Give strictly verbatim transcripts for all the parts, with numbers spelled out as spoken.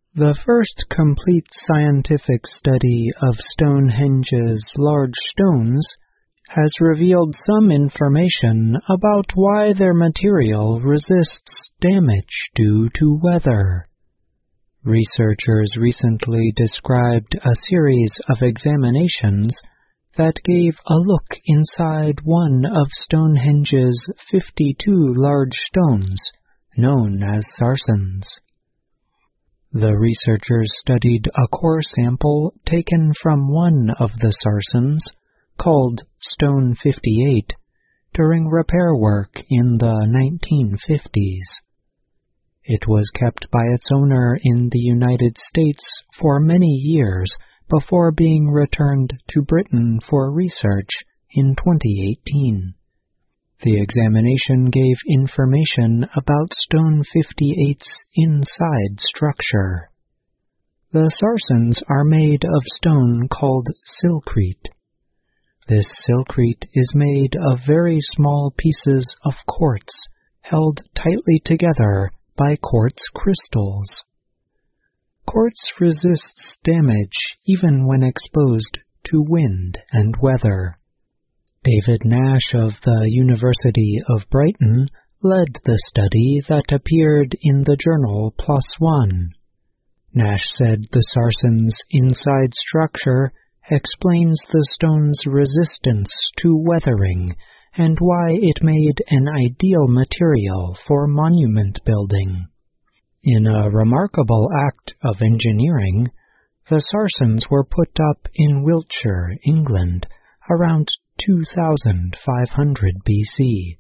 The first complete scientific study of Stonehenge's large stones has revealed some information about why their material resists damage due to weather. Researchers recently described a series of examinations that gave a look inside one of Stonehenge's fifty-two large stones, known as sarsens. The researchers studied a core sample taken from one of the sarsens, called Stone fifty-eight, during repair work in the nineteen fifties. It was kept by its owner in the United States for many years before being returned to Britain for research in twenty eighteen. The examination gave information about Stone fifty-eight's inside structure. The sarsens are made of stone called silkrete. This silkrete is made of very small pieces of quartz held tightly together by quartz crystals. Quartz resists damage even when exposed to wind and weather. David Nash of the University of Brighton led the study that appeared in the journal PLOS ONE. Nash said the sarsen's inside structure explains the stone's resistance to weathering and why it made an ideal material for monument building. In a remarkable act of engineering, the sarsens were put up in Wiltshire, England, around two thousand five hundred B C.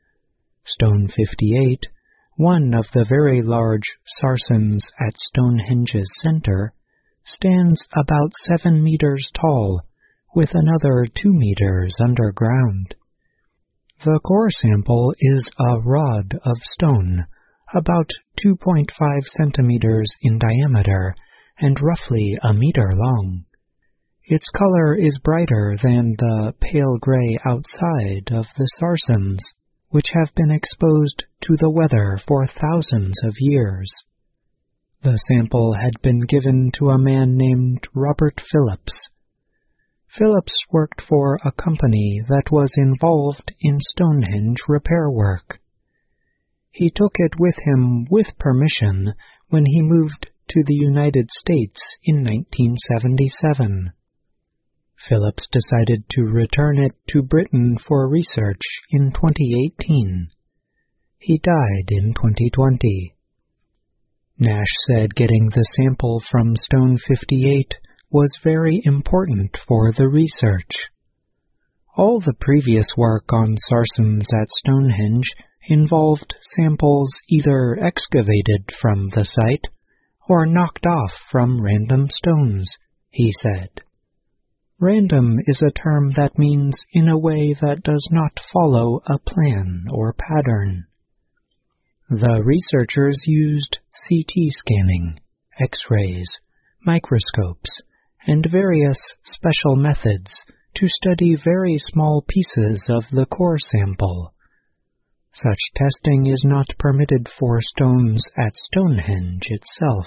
Stone fifty-eight, one of the very large sarsens at Stonehenge's center, stands about seven meters tall, with another two meters underground. The core sample is a rod of stone, about two point five centimeters in diameter and roughly a meter long. Its color is brighter than the pale gray outside of the sarsens, which have been exposed to the weather for thousands of years. The sample had been given to a man named Robert Phillips. Phillips worked for a company that was involved in Stonehenge repair work. He took it with him with permission when he moved to the United States in nineteen seventy-seven. Phillips decided to return it to Britain for research in twenty eighteen. He died in twenty twenty. Nash said getting the sample from Stone fifty-eight was very important for the research. All the previous work on sarsens at Stonehenge involved samples either excavated from the site or knocked off from random stones, he said. Random is a term that means in a way that does not follow a plan or pattern. The researchers used C T scanning, X-rays, microscopes, and various special methods to study very small pieces of the core sample. Such testing is not permitted for stones at Stonehenge itself.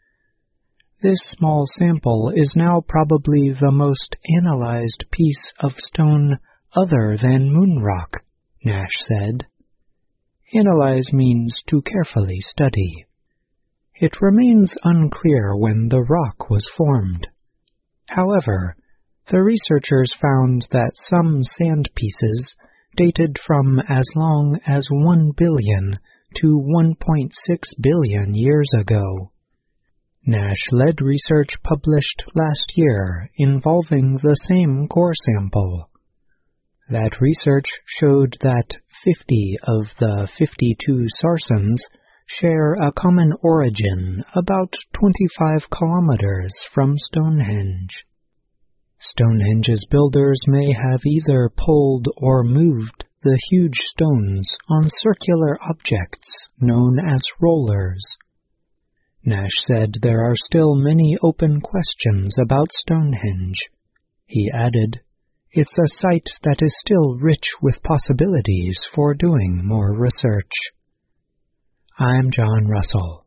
This small sample is now probably the most analyzed piece of stone other than moon rock, Nash said. Analyze means to carefully study. It remains unclear when the rock was formed. However, the researchers found that some sand pieces dated from as long as one billion to one point six billion years ago. Nash led research published last year involving the same core sample. That research showed that fifty of the fifty-two sarsens share a common origin about twenty-five kilometers from Stonehenge. Stonehenge's builders may have either pulled or moved the huge stones on circular objects known as rollers. Nash said there are still many open questions about Stonehenge. He added, "It's a site that is still rich with possibilities for doing more research." I'm John Russell.